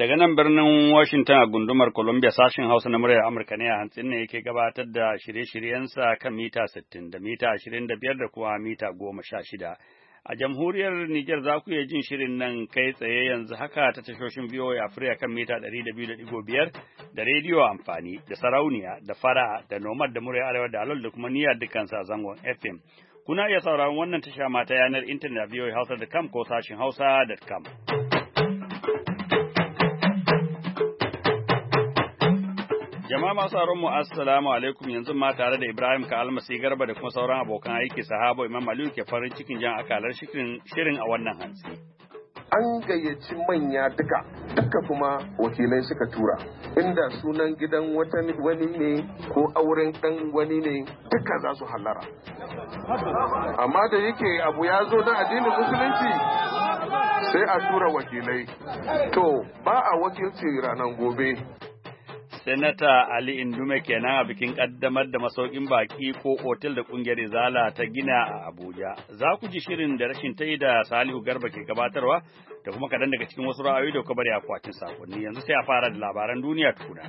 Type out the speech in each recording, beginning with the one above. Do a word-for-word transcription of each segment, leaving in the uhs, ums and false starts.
Daga nan birnin Washington a gundumar Columbia sashen Hausa na muryar Amurka ne a hantsin ne yake gabatar da shirye-shiryensa kan mita sittin da mita ashirin da biyar da kuma mita goma sha shida. A jamhuriyar Nijar za ku iya jin shirin nan kai tsaye yanzu haka ta tashoshin V O A Africa kan mita ɗari da biyu da ɗigo biyar da rediyo amfani da sarauniya da fara da nomad da muryar arewa da alol da kuma niyyar dukansa a zangon F M. Kuna iya sauraron wannan tasha mata yanar intanet a v o a hausa dot com ko sashin hausa dot com. Jama'a masu aron mu assalamu alaikum, yanzu ma tare da Ibrahim ka almasi garba da kuma sauran abokan aiki sahabo Imam Aliyu ke farin cikin jan akalar shirin a wannan hantsi. An gayyaci manya duka, duka kuma wakilai suka tura, inda sunan gidan wani ne ko auren ɗan wani ne duka za su hallara. Amma da yake abu ya zo na addinin musulunci sai a tura wakilai, to ba a wakilci ranar gobe. Senata Ali Indume kenan a bikin kaddamar da masaukin baki ko otel da kungiyar Izala ta gina a Abuja. Za ku ji shirin da rashin tayi da Salihu Garba ke gabatarwa da kuma kadan daga cikin wasu ra'ayoyi da kuka bari a kwatin sakonni. Yanzu sai a fara da labaran duniya tukuna.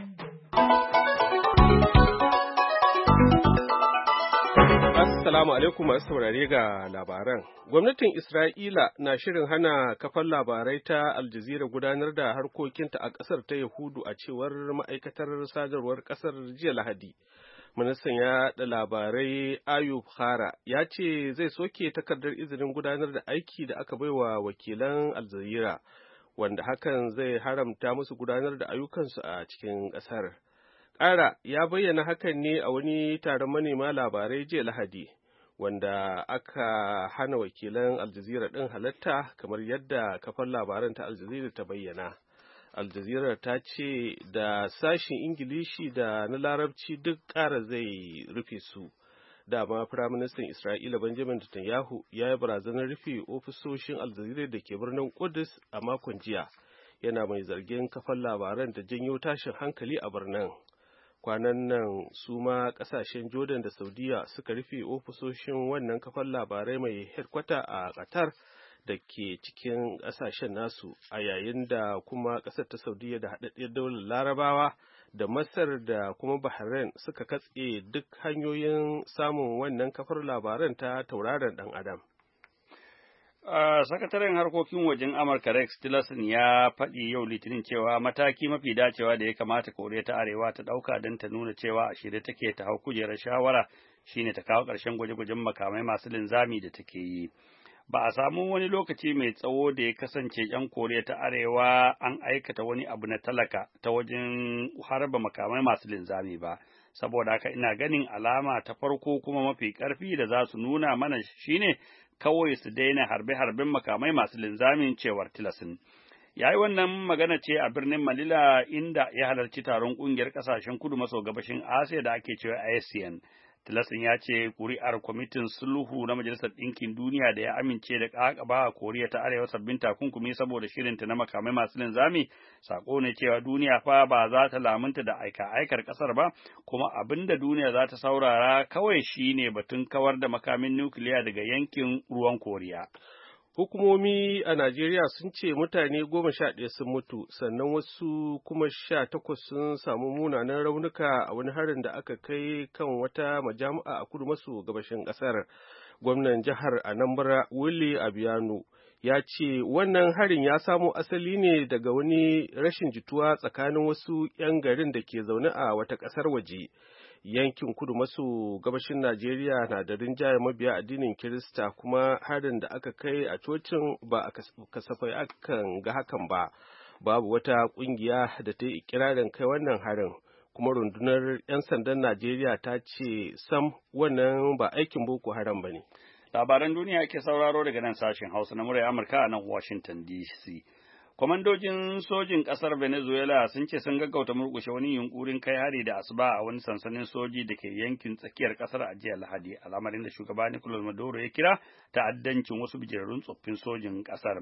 Assalamu alaikum masu saurare ga labaran. Gwamnatin Isra'ila na shirin hana kafar labarai ta Al Jazeera gudanar da harkokinta a ƙasar ta Yahudu a cewar ma'aikatar sadarwar ƙasar jiya Lahadi. Ministan yaɗa labarai Ayub Hara ya ce zai soke takardar izinin gudanar da aiki da aka baiwa wakilan Al Jazeera, wanda hakan zai haramta musu gudanar da ayyukansu a cikin ƙasar. Ƙara ya bayyana hakan ne a wani taron manema labarai jiya Lahadi, wanda aka hana wakilan Al Jazeera ɗin halatta kamar yadda kafar labaran ta Al Jazeera ta bayyana. Al Jazeera ta ce da sashin Ingilishi da na Larabci duk ƙara zai rufe su. Dama Firaministan Isra'ila Benjamin Netanyahu ya yi barazanar rufe ofisoshin Al Jazeera da ke birnin Kudus a makon jiya, yana mai zargin kafar labaran da janyo tashin hankali a birnin. Kwanan nan su ma kasashen Jordan da Saudiya suka rufe ofisoshin wannan kafar labarai mai headquarter a Qatar da ke cikin kasashen nasu, a yayin da kuma kasar ta Saudiya da haɗaɗɗiyar daular Larabawa da Masar da kuma Bahrain suka katse duk hanyoyin samun wannan kafar labaran ta tauraron ɗan Adam. Uh, sakataren harkokin wajen Amurka Rex Tillerson ya faɗi yau Litinin cewa mataki mafi dacewa da ya kamata Koriya ta Arewa ta ɗauka don ta nuna cewa a shirye take ta hau kujerar shawara shine ta kawo ƙarshen gwaje-gwajen makamai masu linzami da take yi. Ba a samu wani lokaci mai tsawo da ya kasance ‘yan Koriya ta Arewa an aikata wani abu na talaka ta wajen harba makamai masu linzami ba. Saboda haka ina ganin alama ta farko kuma mafi ƙarfi da za su nuna mana shine kawai su daina harbe-harben makamai masu linzamin, cewar Tillerson. Ya yi wannan magana ce a birnin Manila inda ya halarci taron ƙungiyar ƙasashen kudu maso gabashin Asiya da ake cewa ASEAN. Tillerson ya ce ƙuri'ar kwamitin sulhu na Majalisar Ɗinkin Duniya da ya amince da ƙaƙaba a Koriya ta Arewa sabbin takunkumi saboda shirinta na makamai masu linzami, sako ne cewa duniya fa ba za ta lamunta da aika-aikar ƙasar ba, kuma abin da duniya za ta saurara kawai shine batun kawar da makamin nukiliya daga yankin ruwan Koriya. Hukumomi a Najeriya sun ce mutane goma sha ɗaya sun mutu, sannan wasu kuma sha takwas sun samu munanan raunuka a wani harin da aka kai kan wata majami'a a kudu maso gabashin ƙasar. Gwamnan jihar Anambra Willie Abiano ya ce wannan harin ya samo asali ne daga wani rashin jituwa tsakanin wasu 'yan garin da ke zaune a wata ƙasar waje. Yankin kudu maso gabashin Najeriya na da rinjaye mabiya addinin Kirista, kuma harin da aka kai a cocin ba a kasafai akan ga hakan ba. Babu wata kungiya da ta yi ikirarin kai wannan harin, kuma rundunar 'yan sandan Najeriya ta ce sam wannan ba aikin Boko Haram ba ne. Labaran duniya ake sauraro daga nan sashen Hausa na muryar Amurka a nan Washington D C. Kwamandojin sojin ƙasar Venezuela sun ce sun gaggauta murƙushe wani yunkurin kai hari da asuba a wani sansanin soji da ke yankin tsakiyar ƙasar a jiya Lahadi, al'amarin da shugaba Nicolas Maduro ya kira ta'addancin wasu bijirarrun tsoffin sojin ƙasar.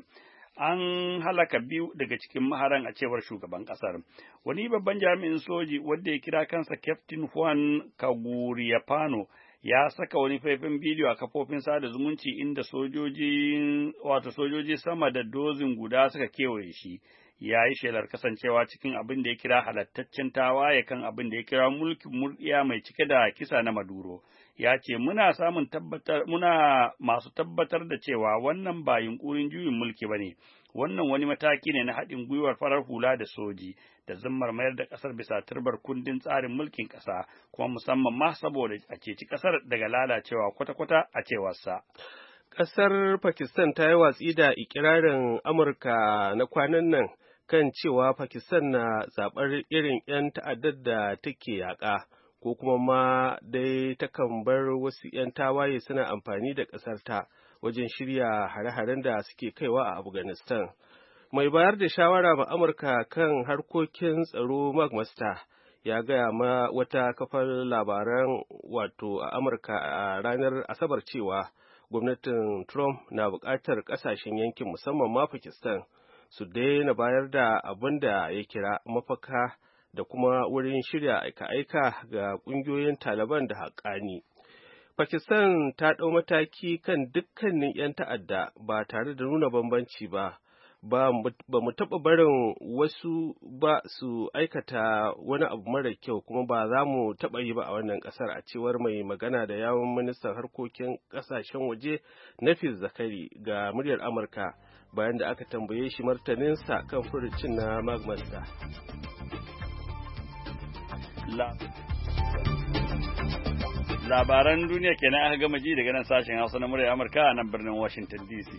An halaka biyu daga cikin maharan a cewar shugaban ƙasar. Wani babban jami'in soji wanda ya kira kansa Captain Juan Caguriapano ya saka wani faifin bidiyo a kafofin sada zumunci inda sojoji wato sojoji sama da dozin guda suka kewaye shi, ya yi shelar kasancewa cikin abin da ya kira halattaccen tawaye kan abin da ya kira mulkin murɗiya mai cike da kisa na Maduro. Ya ce muna samun tabbatar muna masu tabbatar da cewa wannan ba yunkurin juyin mulki bane, wannan wani mataki ne na haɗin gwiwar farar hula da soji da zimmar mayar da ƙasar bisa turbar kundin tsarin mulkin ƙasa, kuma musamman ma saboda a ceci ƙasar daga lalacewa kwata-kwata a cewarsa. Ƙasar Pakistan ta yi watsi da ikirarin Amurka na kwanan nan kan cewa Pakistan na zaɓar irin 'yan ta'addar da take yaƙa. ko kuma ma dai takan bar wasu 'yan tawaye suna amfani da ƙasarta wajen shirya hare-haren da suke kaiwa a Afghanistan. Mai bayar da shawara ma Amurka kan harkokin tsaro Mark Master ya gaya ma wata kafar labaran wato a Amurka a ranar Asabar cewa gwamnatin Trump na buƙatar ƙasashen yankin musamman ma Pakistan su daina bayar da abin da ya kira mafaka da kuma wurin shirya aika-aika ga ƙungiyoyin Taliban da haƙƙani. Pakistan ta ɗau mataki kan dukkanin 'yan ta'adda ba tare da nuna bambanci ba, ba mu taɓa barin wasu ba su aikata wani abu mara kyau kuma ba za mu taɓa yi ba a wannan ƙasar, a cewar mai magana da yawun ministan harkokin ƙasashen waje Nafis Zakari ga muryar Amurka bayan da aka tambaye shi martaninsa kan furucin na Magmasta. Labaran duniya kenan aka gama ji daga nan sashen Hausa na muryar Amurka a nan birnin Washington D C.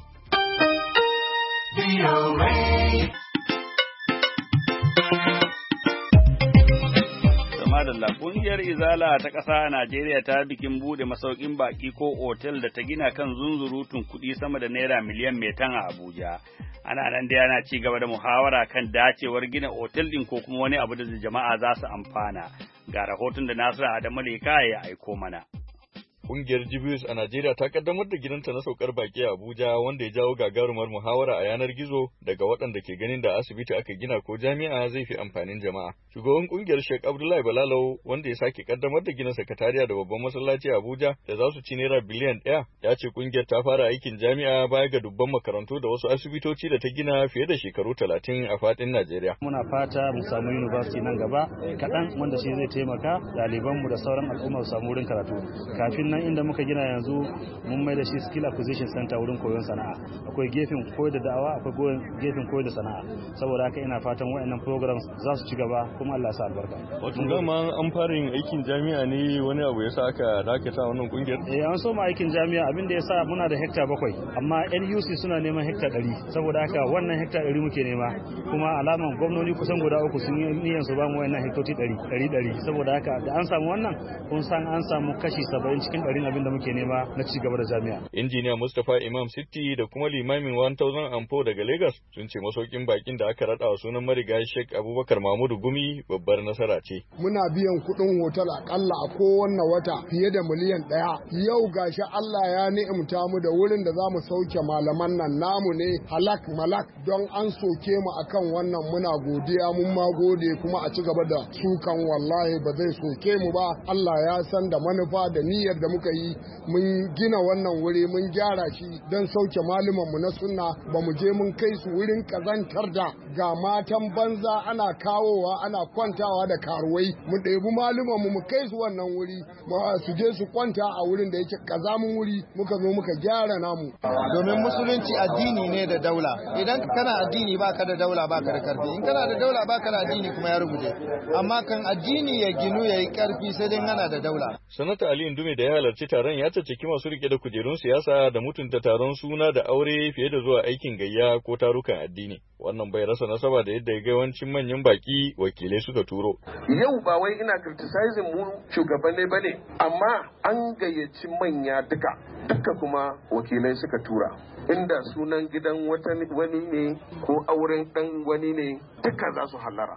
Madalla, ƙungiyar Izala ta ƙasa a Najeriya ta bikin buɗe masaukin baƙi ko otel da ta gina kan zunzurutun kuɗi sama da naira miliyan metan a Abuja. Ana nan da yana ci gaba da muhawara kan dacewar gina otel ɗin ko kuma wani abu da jama'a za su amfana. Ga rahoton da Nasiru Adamu Leka ya aiko mana. Ƙungiyar Jibius a Najeriya ta kaddamar da gidanta na saukar baki a Abuja wanda ya jawo gagarumar muhawara a yanar gizo daga waɗanda ke ganin da asibiti aka gina ko jami'a zai fi amfanin jama'a. Shugaban ƙungiyar Sheikh Abdullahi Balalau wanda ya sake kaddamar da gina sakatariya da babban masallaci a Abuja da za su ci naira biliyan ɗaya ya ce ƙungiyar ta fara aikin jami'a baya ga dubban makarantu da wasu asibitoci da ta gina fiye da shekaru talatin a faɗin Najeriya. Muna fata mu samu university nan gaba kaɗan wanda shi zai taimaka ɗalibanmu da sauran al'umma su samu wurin karatu. Kafin nan inda muka gina yanzu mun mai da shi skill acquisition center wurin koyon sana'a, akwai gefen koyar da da'awa, akwai gefen koyar da sana'a. Saboda haka ina fatan waɗannan programs za su ci gaba kuma Allah ya sa albarka. Wato dama an fara yin aikin jami'a ne wani abu yasa aka dakata wannan kungiyar? Eh an so mu aikin jami'a abin da yasa muna da hekta bakwai amma N U C suna neman hekta ɗari, saboda haka wannan hekta ɗari muke nema kuma alaman gwamnoni kusan guda uku sun yi niyyar su ba mu wannan hektoti ɗari ɗari ɗari, saboda haka da an samu wannan kun san an samu kashi saba'in cikin ɗarin abin da muke nema na ci gaba da jami'a. Injiniya Mustapha Imam Sitti da kuma limamin one thousand Ampo daga Lagos sun ce masaukin bakin da aka rada sunan marigayi Sheikh Abubakar Mahmudu Gumi babbar nasara ce. Muna biyan kuɗin hotel akalla a kowanne wata fiye da miliyan ɗaya. Yau gashi Allah ya ni'imta mu da wurin da za mu sauke malaman nan namu ne halak malak don an soke mu akan wannan muna godiya mun ma gode kuma a ci gaba da sukan wallahi ba zai soke mu ba. Allah ya san da manufa da niyyar da muka yi mun gina wannan wuri mun gyara shi don sauke mu na sunna ba mu je mun kai su wurin kazantar da ga matan banza ana kawowa ana kwantawa da karuwai mu ɗebi mu mu kai su wannan wuri su je su kwanta a wurin da yake kazamin wuri muka zo muka gyara namu. Domin musulunci addini ne da daula, idan kana addini baka da daula baka da karfi, in kana da daula baka da addini kuma ya rubuce, amma kan addini ya ginu ya yi karfi sai dai ana da daula. Sanata Ali Indume da ya halarci taron ya caccaki masu rike da kujerun siyasa da mutunta taron suna da aure fiye da zuwa aikin gayya ko tarukan addini. Wannan bai rasa nasaba da yadda yawancin manyan baki wakilai suka turo. Yau ba wai ina criticizing mu shugabanni bane, amma an gayyaci manya duka, duka kuma wakilai suka tura. Inda sunan gidan wani ne ko auren dan wani ne duka za su hallara.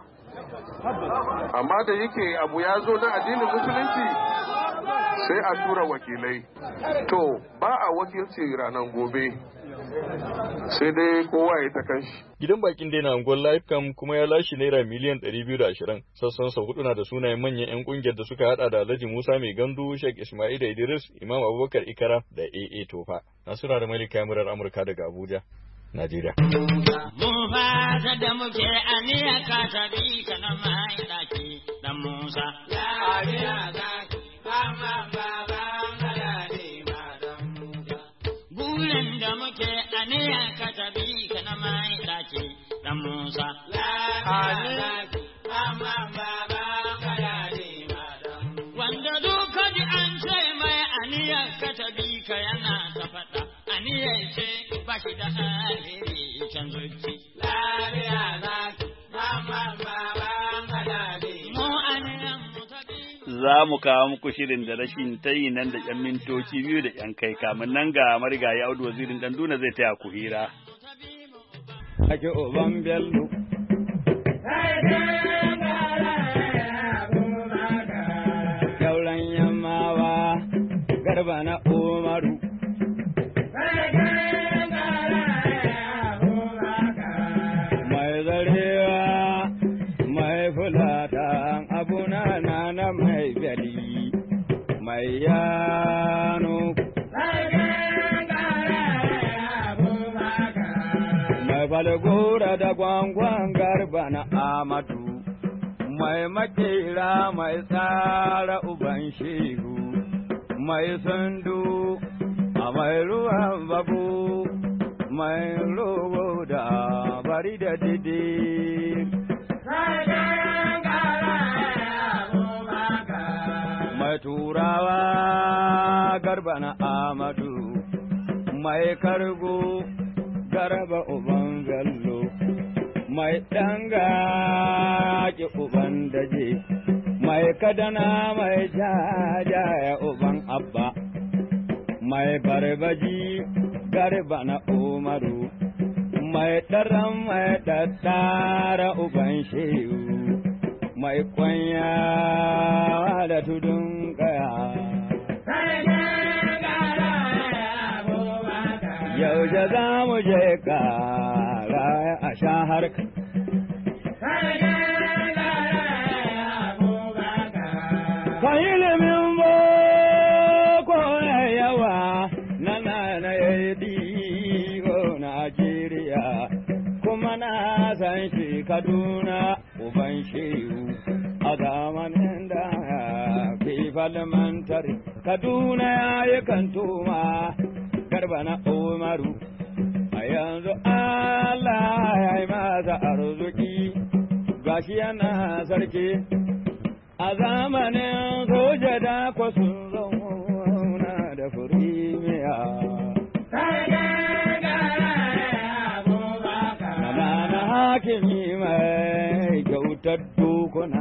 Amma da yake abu ya zo na addinin musulunci sai a tura wakilai. To ba a wakilci ranar gobe sai dai kowa ya ta kanshi. Gidan bakin dai na angon Lifecam kuma ya lashe naira miliyan ɗari biyu da ashirin. Sassan sa hudu na da sunayen manyan 'yan kungiyar da suka hada da Alhaji Musa Mai Gandu, Sheikh Ismail Idris, Imam Abubakar Ikara da A A Tofa. Nasura da Malika Murar Amurka daga Abuja, Najeriya. Mun fata da muke aniya ka tabi kana mai daki dan Musa. Ya ariya zaki mama baba malade madan Musa. Bulan da muke aniya ka tabi kana mai daki dan Musa. Ya ariya zaki mama baba malade madan. Wanda duka ji an ce mai aniya ka tabi ka yana ta fada aniya ce ba shi da alheri can zuci. Lafiya zaki mama baba malade mu aniyan za mu kawo muku shirin da rashin tayi nan da ƴan mintoci biyu da ƴan kai kamun nan ga marigayi Audu Wazirin Danduna zai taya ku hira. Ake uban Bello. Kyauran yammawa garba na Umaru. Mai zarewa mai fulatan abuna na na mai beli mai yano. Mai falgora da gwangwan garba na Amadu. Mai makera mai tsara uban shehu. Mai sandu a mai ruwan babu. Mai rogo da bari da didi. Mai turawa garba na Amadu. Mai kargo garba uban gallo. Mai danga ki uban daje. Mai kadana mai jajaya uban abba. Mai barbaji garba na Umaru. Mai ɗaran mai ɗaɗɗara uban shehu. Mai kwanya da tudun kaya. Yaushe za mu je kara a sha harka. Ka ilimin boko yawa na na na yadi Najeriya kuma na san shi Kaduna uban shehu a zamanin da fi falmantari Kaduna ya yi kantoma garba na Umaru a yanzu Allah ya yi masa arziki gashi yana sarki a zamanin soja da kwasun zauna da firimiya. Hakimi mai kyautar dokuna.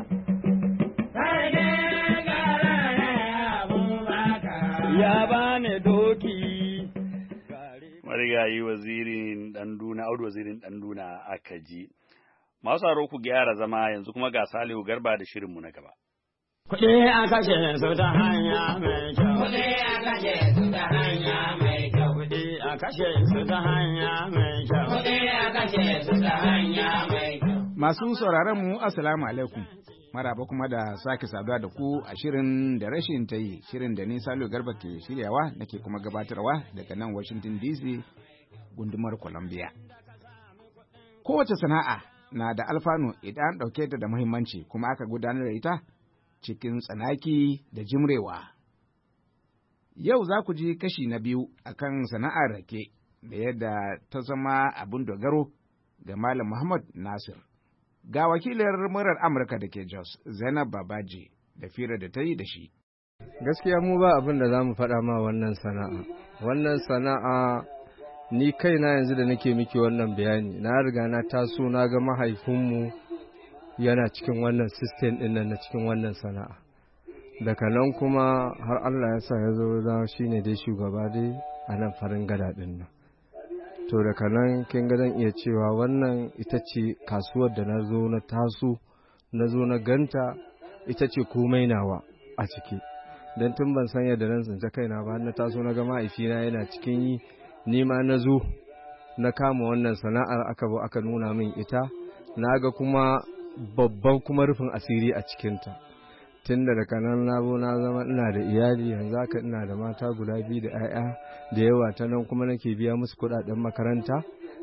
Ya bani doki. Marigayi wazirin Danduna, Audu Wazirin Danduna aka ji. Masu haro ku gyara zama yanzu kuma ga Salihu Garba da shirinmu na gaba. Kuɗi a kashe su ta hanya mai kyau. Kuɗi a kashe su ta hanya mai kyau. Kuɗi a kashe su ta hanya mai kyau. Kuɗi a kashe su ta hanya mai kyau. Masu sauraron mu assalamu alaikum. Maraba kuma da sake saduwa da ku a shirin da rashin ta yi, shirin da ni Salihu Garba ke shiryawa nake kuma gabatarwa daga nan Washington D C gundumar Columbia. Kowace sana'a na da alfanu idan an ɗauke ta da muhimmanci kuma aka gudanar da ita cikin tsanaki da jimrewa. Yau za ku ji kashi na biyu akan sana'ar rake da yadda ta zama abin dogaro ga Malam Muhammad Nasir. Ga wakilar murar Amurka da ke Jos, Zainab Babaji, da fira da ta yi da shi. Gaskiya mu ba abin da za mu faɗa ma wannan sana'a. Wannan sana'a ni kaina yanzu da nake miki wannan bayani, na riga na taso na ga mahaifinmu yana cikin wannan system ɗin nan na cikin wannan sana'a. Daga nan kuma har Allah ya sa ya zo da shi ne dai shugaba dai a nan farin gada ɗin nan. To daga nan kin ga zan iya cewa wannan ita ce kasuwar da na zo na taso na zo na ganta ita ce komai nawa a ciki. Don tun ban san yadda nan tsince kaina ba na taso na ga mahaifina yana cikin yi ni ma na zo na kama wannan sana'ar aka bo aka nuna min ita na ga kuma babban kuma rufin asiri a cikinta. Tun da daga nan na zo na zama ina da iyali yanzu haka ina da mata guda biyu da 'ya'ya da yawa ta nan kuma nake biya musu kuɗaɗen makaranta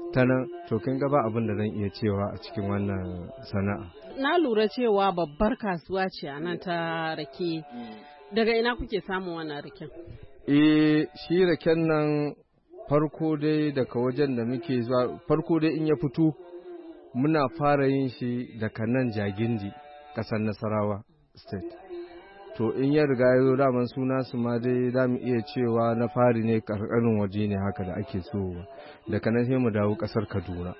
ta nan to kin ga ba abin da zan iya cewa a cikin wannan sana'a. Na lura cewa babbar kasuwa ce a nan ta rake. Daga ina kuke samun wannan raken? Eh, shi raken nan farko dai daga wajen da muke zuwa, farko dai in ya fito muna fara yin shi daga nan Jagindi, ƙasar Nasarawa State. To in ya riga ya zo daman suna su ma dai za mu iya cewa na fari ne ƙarƙarin waje ne haka da ake so. Daga nan sai mu dawo ƙasar Kaduna.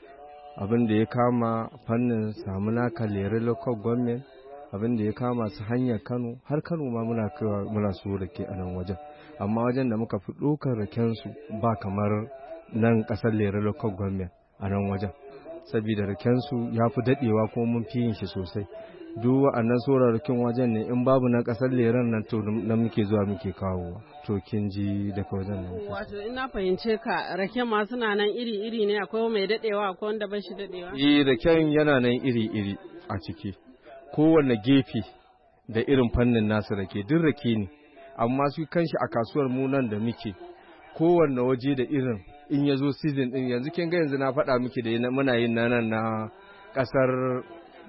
Abin da ya kama fannin samuna kalere local government, abin da ya kama su hanyar Kano, har Kano ma muna kaiwa muna so rake a nan wajen. Amma wajen da muka fi ɗaukar raken su ba kamar nan ƙasar Lere local government a nan wajen. Saboda raken su ya fi daɗewa kuma mun fi yin shi sosai. Duk wa'annan sorarrakin wajen ne in babu na ƙasar Leren nan to na muke zuwa muke kawowa. To kin ji daga wajen nan. Wato ina fahimce ka raken ma suna nan iri-iri ne, akwai mai daɗewa akwai wanda ba shi daɗewa? Eh, raken yana nan iri-iri a ciki. Kowanne gefe da irin fannin nasu rake, duk rake ne, amma su kanshi a kasuwar mu nan da muke, kowanne waje da irin in ya zo season din. Yanzu kin ga yanzu na faɗa miki da muna yin nan na ƙasar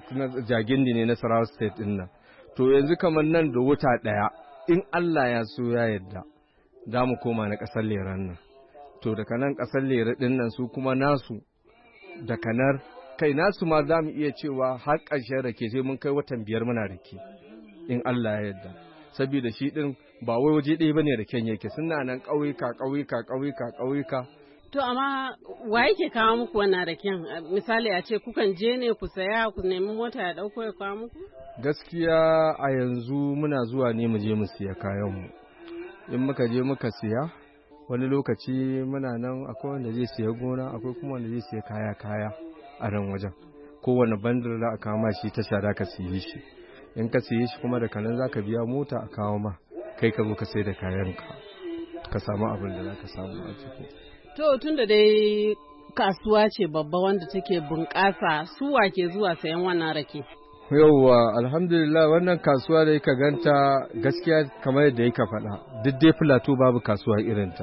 Jagindi ne na Nasarawa State din nan. To yanzu kamar nan da wata ɗaya in Allah ya so ya yarda za mu koma na ƙasar Leran nan. To daga nan ƙasar Lera din nan su kuma nasu da kanar kai nasu ma za mu iya cewa har ƙarshen rake sai mun kai watan biyar muna rake in Allah ya yarda. Saboda shi din ba wai waje ɗaya bane raken yake, suna nan ƙauyuka ƙauyuka ƙauyuka ƙauyuka. To amma wa yake kawo muku wannan raken? Misali a ce kukan je ne ku saya ku nemi mota ya ɗauko ya kawo muku? Gaskiya a yanzu muna zuwa ne mu je mu siya kayan mu. In muka je muka siya wani lokaci muna nan akwai wanda zai siya gona, akwai kuma wanda zai siya kaya kaya a nan wajen. Kowane bandar za a kama shi ta shara ka siye shi. In ka siye shi kuma da kanan za ka biya mota a kawo ma, kai ka zo ka sai da kayanka ka samu abin da za ka samu a ciki. To tun da dai kasuwa ce babba wanda take bunƙasa, su wa ke zuwa sayan wannan rake? Yauwa, alhamdulillah wannan kasuwa da yaka ganta gaskiya kamar yadda yaka faɗa, duk dai Filato babu kasuwa irinta.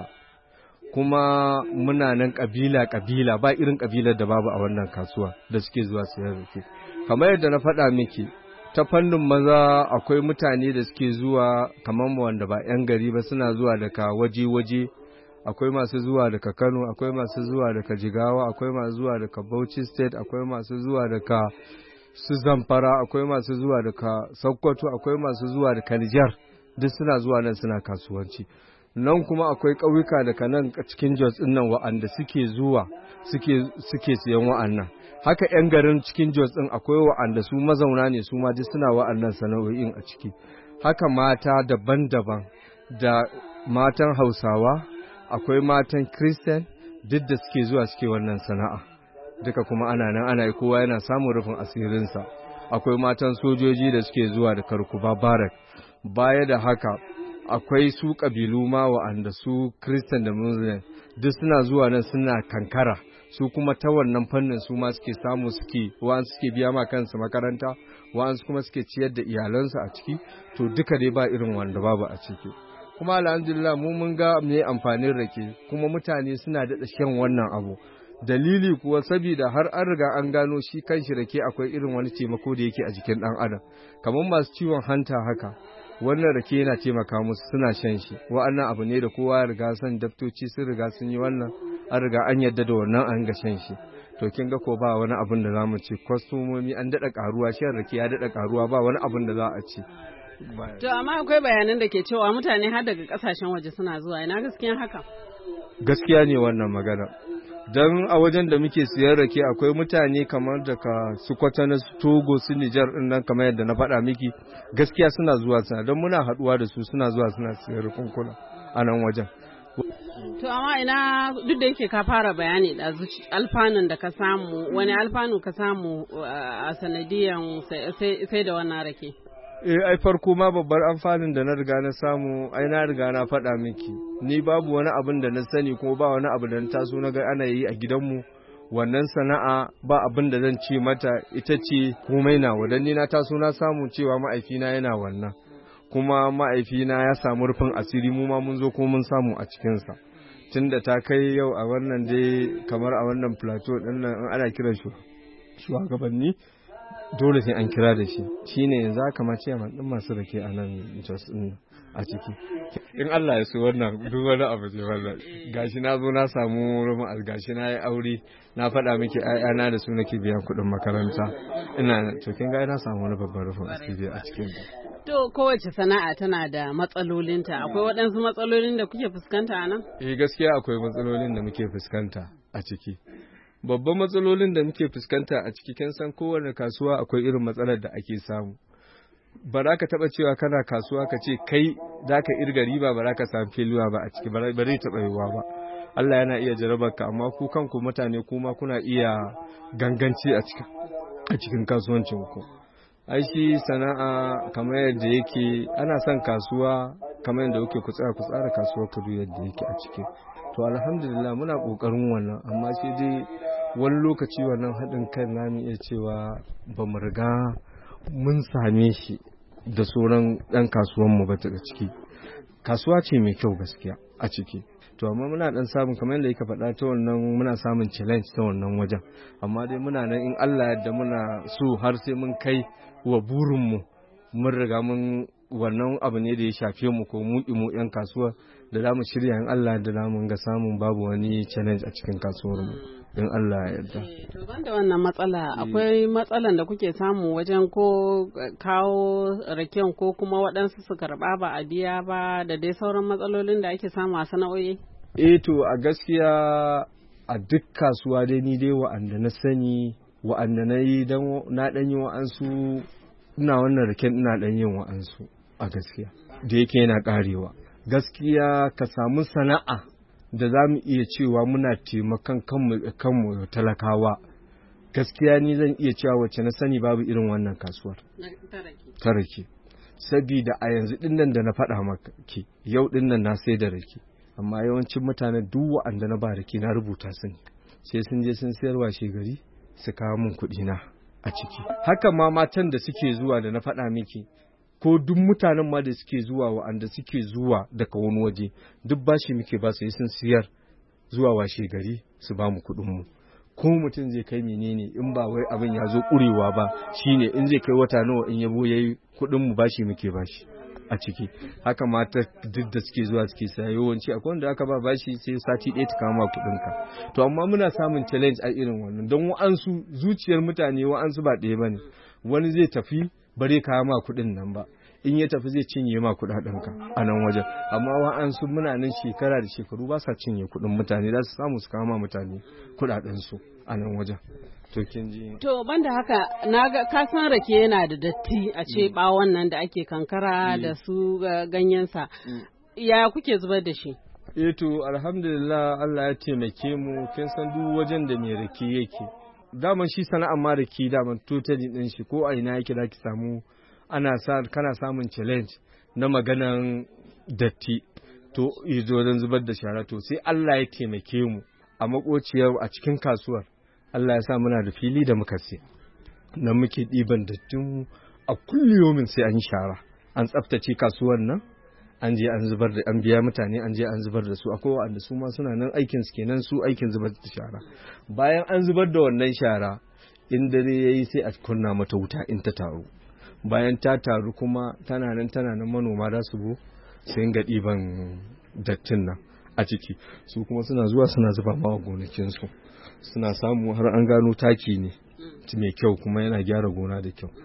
Kuma muna nan ƙabila-ƙabila, ba irin ƙabilar da babu a wannan kasuwa da suke zuwa sayan rake. Kamar yadda na faɗa miki, ta fannin maza akwai mutane da suke zuwa kamar wanda ba 'yan gari ba, suna zuwa daga waje-waje. Akwai masu zuwa daga Kano, akwai masu zuwa daga Jigawa, akwai masu zuwa daga Bauchi State, akwai masu zuwa daga su Zamfara, akwai masu zuwa daga Sokoto, akwai masu zuwa daga Nijar, duk suna zuwa nan suna kasuwanci. Nan kuma akwai ƙauyuka daga nan cikin Jos ɗin nan wa'anda suke zuwa suke suke siyan wa'annan. Haka 'yan garin cikin Jos ɗin akwai wa'anda su mazauna ne, su ma duk suna wa'annan sana'o'in a ciki. Haka mata daban-daban da matan Hausawa, akwai matan Christian duk da suke zuwa suke wannan sana'a. Duka kuma ana nan ana yi, kowa yana samun rufin asirinsa. Akwai matan sojoji da suke zuwa da Karkuba Barak. Baya da haka akwai su ƙabilu ma wa'anda su Christian da Muslim duk suna zuwa nan suna kankara. Su kuma ta wannan fannin su ma suke samu suke, wa'ansu suke biya ma kansu makaranta, wa'ansu kuma suke ciyar da iyalansu a ciki. To duka dai ba irin wanda babu a ciki. Kuma alhamdulillah mu mun ga me amfanin rake, kuma mutane suna daɗa shan wannan abu. Dalili kuwa saboda har an riga an gano shi kanshi rake akwai irin wani taimako da yake a jikin ɗan adam. Kamar masu ciwon hanta haka, wannan rake yana taimaka musu, suna shan shi. Wa'annan abu ne da kowa ya riga san, daftoci sun riga sun yi wannan, an riga an yadda da wannan an ga shan shi. To kin ga ko ba wani abun da zamu ce, kwastomomi an daɗa ƙaruwa, shan rake ya daɗa ƙaruwa, ba wani abun da za a ce. To amma akwai bayanan da ke cewa mutane har daga kasashen waje suna zuwa, ina gaskiya haka? Gaskiya ne wannan magana. Don a wajen da muke siyan rake akwai mutane kamar daga su Kwatana, su Togo, su Nijar din nan kamar yadda na faɗa miki, gaskiya suna zuwa suna, don muna haɗuwa da su suna zuwa suna siyan rukunkuna a nan wajen. To amma ina duk da yake ka fara bayani da alfanun da ka samu, wani alfanu ka samu a sanadiyan sai da wannan rake? Eh, ai farko ma babbar amfanin da na riga na samu, ai na riga na faɗa miki, ni babu wani abin da na sani kuma ba wani abu da na taso na ga ana yi a gidanmu. Wannan sana'a ba abin da zan ce mata ita ce komai nawa, dan ni na taso na samu cewa ma'aifina yana wannan, kuma ma'aifina ya samu rufin asiri, mu ma mun zo ko mun samu a cikinsa. tunda ta kai yau a wannan dai kamar a wannan plateau din nan ana kiran shi shugabanni dole sai an kira da shi shine yanzu aka ma ce man din masu rake a nan Jos din a ciki in Allah ya so wannan duk wani abu ne wannan gashi na zo na samu rumu gashi na yi aure na faɗa miki ayana da su nake biyan kuɗin makaranta ina to kin ga na samu wani babban rufin asiri a cikin to kowace sana'a tana da matsalolinta akwai waɗansu matsalolin da kuke fuskanta a nan eh gaskiya akwai matsalolin da muke fuskanta a ciki babban matsalolin da muke fuskanta a ciki kin san kowane kasuwa akwai irin matsalar da ake samu ba za ka taɓa cewa kana kasuwa ka ce kai za ka irga riba ba za ka samu filuwa ba a ciki ba zai taɓa yiwuwa ba Allah yana iya jarabar ka amma ku kanku mutane kuma kuna iya ganganci a cikin a cikin kasuwancin ku ai shi sana'a kamar yadda yake ana son kasuwa kamar yadda kuke ku tsaya ku tsara kasuwar ku yadda yake a ciki to alhamdulillah muna kokarin wannan amma sai dai wani lokaci wannan haɗin kan namu iya cewa ba mu riga mun same shi da sauran ɗan kasuwanmu ba daga ciki kasuwa ce mai kyau gaskiya a ciki to amma muna ɗan samun kamar yadda yake faɗa ta wannan muna samun challenge ta wannan wajen amma dai muna nan in Allah yadda muna so har sai mun kai wa burinmu mun riga mun wannan abu ne da ya shafe mu ko mu mu yan kasuwa da za mu shirya in Allah da za mu ga samun babu wani challenge a cikin kasuwar mu in Allah ya yarda. To banda wannan matsala akwai matsalan da kuke samu wajen ko kawo raken ko kuma waɗansu su karɓa ba a biya ba da dai sauran matsalolin da ake samu a sana'o'i? Eh to a gaskiya a duk kasuwa dai ni dai wa'anda na sani wa'anda na yi dan na ɗan yi wa'ansu ina wannan raken ina ɗan yin wa'ansu a gaskiya da yake yana ƙarewa. Gaskiya ka samu sana'a da za mu iya cewa muna taimakon kanmu talakawa gaskiya ni zan iya cewa wacce na sani babu irin wannan kasuwar ta rake sabida a yanzu dinnan da na faɗa maka ke yau dinnan na sai da rake amma yawancin mutane duk wa'anda na ba rake na rubuta su ne sai sun je sun sayarwa shegari su kawo min kuɗi na a ciki haka ma matan da suke zuwa da na faɗa miki ko duk mutanen ma da suke zuwa wa'anda suke zuwa daga wani waje duk bashi muke ba su yi sun siyar zuwa washe gari su ba mu kuɗin mu ko mutum zai kai menene in ba wai abin ya zo ƙurewa ba shine in zai kai wata nawa in yabo yayi kuɗin mu bashi muke bashi a ciki haka mata duk da suke zuwa suke saya yawanci akwai wanda aka ba bashi sai sati ɗaya ta kama kuɗin ka to amma muna samun challenge a irin wannan don wa'ansu zuciyar mutane wa'ansu ba ɗaya bane wani zai tafi bare kawo ma kuɗin nan ba in ya tafi zai cinye ma kuɗaɗenka a nan wajen amma wa'ansu muna nan shekara da shekaru ba sa cinye kuɗin mutane za su samu su kawo ma mutane kuɗaɗensu a nan wajen to kin ji to banda haka naga ka san rake yana da datti a ce bawon nan da ake kankara da su ganyensa ya kuke zubar da shi eh to alhamdulillah Allah ya taimake mu kin san duk wajen da mai rake yake daman shi sana'ar ma rake daman totally din shi ko a ina yake da ki samu ana sa kana samun challenge na maganan datti to izo don zubar da shara to sai Allah ya taimake mu a makociyar a cikin kasuwar Allah ya sa muna da fili da muka sai nan muke ɗiban dattin mu a kulliyomin sai an yi shara an tsaftace kasuwar nan an je an zubar da an biya mutane an je an zubar da su akwai wanda su ma suna nan aikin su kenan su aikin zubar da shara bayan an zubar da wannan shara in dare yayi sai a kunna mata wuta in ta taru bayan ta taru kuma tana nan tana nan manoma da su bo sai ga ɗiban dattin nan a ciki su kuma suna zuwa suna zuba ma gonakin su suna samu har an gano taki ne mai kyau kuma yana gyara gona da kyau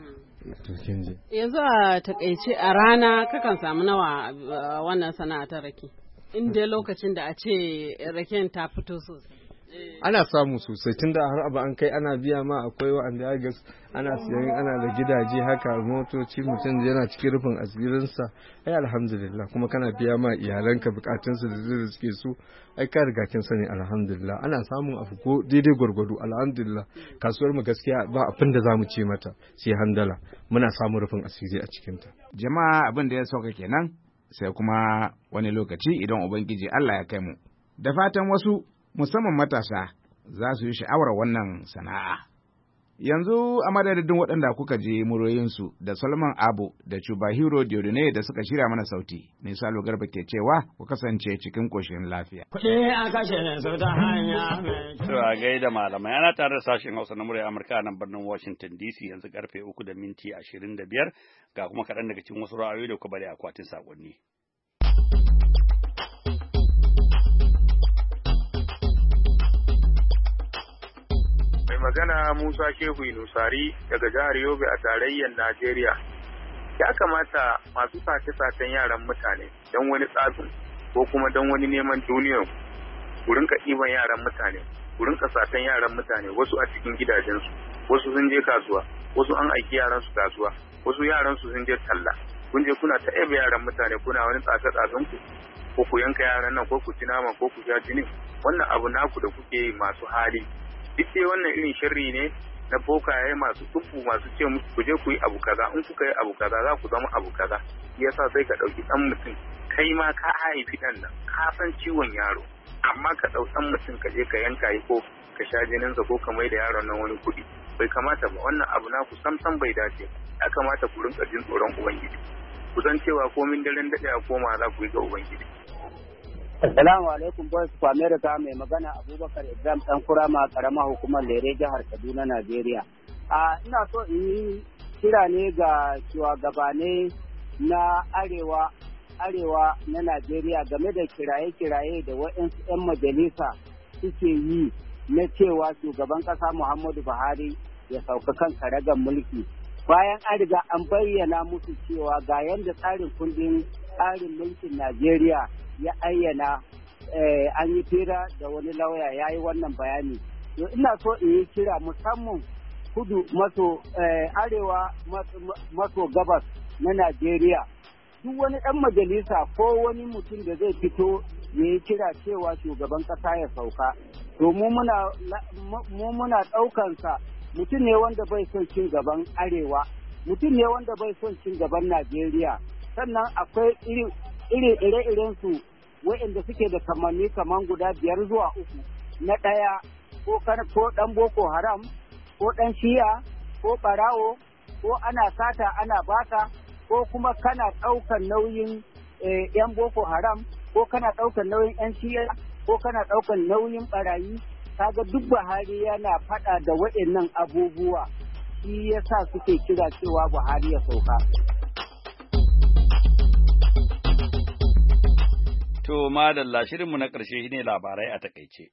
yanzu a takaice a rana kakan samu nawa wannan sana'a ta rake inda lokacin da a ce raken ta fito sosai ana samu sosai tunda har abu an kai ana biya ma akwai wa'anda ya gas ana siyan ana da gidaje haka motoci mutum yana cikin rufin asirinsa ai alhamdulillah kuma kana biya ma iyalanka bukatunsu da zai suke so ai ka riga kin sani alhamdulillah ana samun abu ko daidai gwargwado alhamdulillah kasuwar mu gaskiya ba abin da zamu ce mata sai handala muna samun rufin asiri a cikin ta jama'a abin da ya sauka kenan sai kuma wani lokaci idan ubangiji Allah ya kai mu da fatan wasu musamman matasa za su yi sha'awar wannan sana'a. Yanzu a madadin waɗanda kuka je muryoyinsu da Solomon Abu da Chubahiro Diodune da suka shirya mana sauti, ne Salo Garba ke cewa ku kasance cikin ƙoshin lafiya. Kuɗi a kashe su ta hanya mai kyau. To a gaida malamai, ana tare da sashen Hausa na murya Amurka nan birnin Washington D C yanzu karfe uku da minti ashirin da biyar ga kuma kaɗan daga cikin wasu ra'ayoyi da kuma bari akwatin saƙonni. magana Musa Shehu Nusari daga jihar Yobe a tarayyar Najeriya. Ya kamata masu sace-sacen yaran mutane don wani tsatsun ko kuma don wani neman duniyar ku rinka ɗiban yaran mutane, ku rinka satan yaran mutane wasu a cikin gidajensu, wasu sun je kasuwa, wasu an aiki yaran su kasuwa, wasu yaran su sun je talla. Kun je kuna ta ebe yaran mutane kuna wani tsatsa-tsatsun ku ko ku yanka yaran nan ko ku ci nama ko ku sha jini. Wannan abu naku da kuke yi masu hali. Duk dai wannan irin sharri ne na bokaye masu tufu masu ce musu ku je ku yi abu kaza, in kuka yi abu kaza za ku zama abu kaza. Yasa sai ka ɗauki ɗan mutum, kai ma ka haifi ɗan nan, ka san ciwon yaro, amma ka ɗau ɗan mutum ka je ka yanka yi ko ka sha jininsa ko ka mai da yaron nan wani kuɗi. Bai kamata ba, wannan abu naku samsam bai dace. Ya kamata ku rinka jin tsoron Ubangiji. Ku san cewa komin daren daɗe a koma za ku yi ga Ubangiji. Assalamu alaikum Voice of America, mai magana Abubakar Ibrahim dan Kurama, karamar hukumar Lere, jihar Kaduna, Najeriya. A ina so in yi kira ne ga shugabanni na arewa arewa na Najeriya game da kiraye-kiraye da waɗansu 'yan majalisa suke yi na cewa shugaban ƙasa Muhammadu Buhari ya sauka kan karagar mulki. Bayan an riga an bayyana musu cewa ga yadda tsarin kundin tsarin mulkin Najeriya ya ayyana, an yi fira da wani lauya ya yi wannan bayani. To ina so in yi kira musamman kudu maso arewa maso gabas na Najeriya. Duk wani ɗan majalisa ko wani mutum da zai fito ya yi kira cewa shugaban ƙasa ya sauka. To mu muna ɗaukansa mutum ne wanda bai son cin gaban arewa, mutum ne wanda bai son cin gaban Najeriya. Sannan akwai iri ire-iren su waɗanda suke da kamanni kaman guda biyar zuwa uku. Na ɗaya ko ko ɗan Boko Haram, ko ɗan Shi'a, ko ɓarawo, ko ana sata ana baka, ko kuma kana ɗaukar nauyin yan Boko Haram, ko kana ɗaukar nauyin yan Shi'a, ko kana ɗaukar nauyin ɓarayi. Kaga duk Buhari yana faɗa da waɗannan abubuwa, shi yasa suke kira cewa Buhari ya sauka. To madalla, shirinmu na ƙarshe shine labarai a takaice.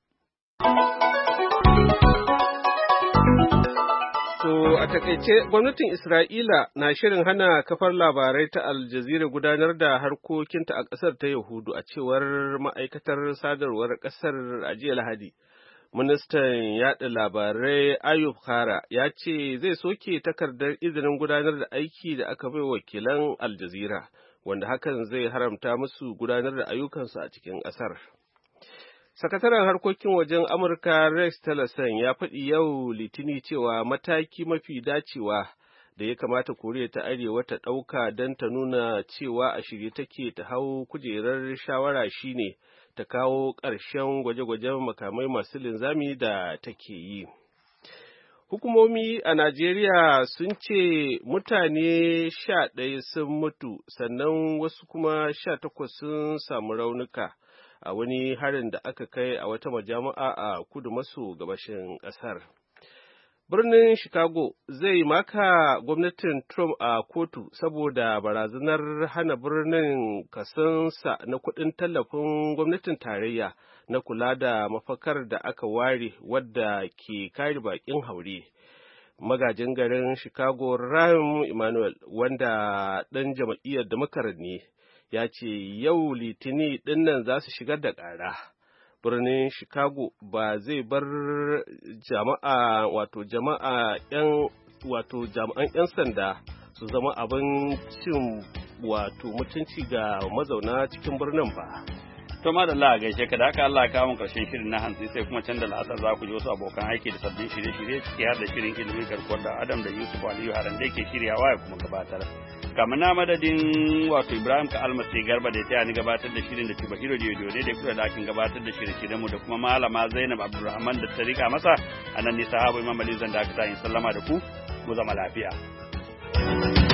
To a takaice gwamnatin Isra'ila na shirin hana kafar labarai ta Al Jazeera gudanar da harkokinta a ƙasar ta Yahudu a cewar ma'aikatar sadarwar ƙasar a jiya Lahadi. Ministan yaɗa labarai Ayub Kara ya ce zai soke takardar izinin gudanar da aiki da aka bai wakilan Al Jazeera, wanda hakan zai haramta musu gudanar da ayyukansu a cikin ƙasar. Sakataren harkokin wajen Amurka Rex Tillerson ya faɗi yau Litini cewa mataki mafi dacewa da ya kamata Koriya ta Arewa ta ɗauka don ta nuna cewa a shirye take ta hau kujerar shawara shine ta kawo ƙarshen gwaje-gwajen makamai masu linzami da take yi. Hukumomi a Najeriya sun ce mutane sha ɗaya sun mutu sannan wasu kuma sha takwas sun samu raunuka a wani harin da aka kai a wata majami'a a kudu maso gabashin ƙasar. Birnin Chicago zai maka gwamnatin Trump a kotu saboda barazanar hana birnin kasansa na kuɗin tallafin gwamnatin tarayya na kula da mafakar da aka ware wadda ke kare bakin haure. Magajin garin Chicago Rahm Emanuel, wanda ɗan jam'iyyar Democrat ne, ya ce yau Litini ɗinnan za su shigar da ƙara. Birnin Chicago ba zai bar jama'a wato jama'a yan wato jami'an 'yan sanda su zama abin cin wato mutunci ga mazauna cikin birnin ba. To ma da Allah gaishe ka da haka Allah ya kawo karshen shirin na hantsi sai kuma can da la'asar za ku ji wasu abokan aiki da sabbin shirye-shirye ciki har da shirin ilimin garkuwar da Adam da Yusuf Aliyu Haran da yake shiryawa ya kuma gabatar. kamar na madadin wato Ibrahim ka almasi garba da ta ni gabatar da shirin da Tuba Hiro Diyo da kula da akin gabatar da shirye-shiryen mu da kuma malama Zainab Abdulrahman da ta rika masa anan ne sahabo Imam Ali zan da aka sa in sallama da ku ku zama lafiya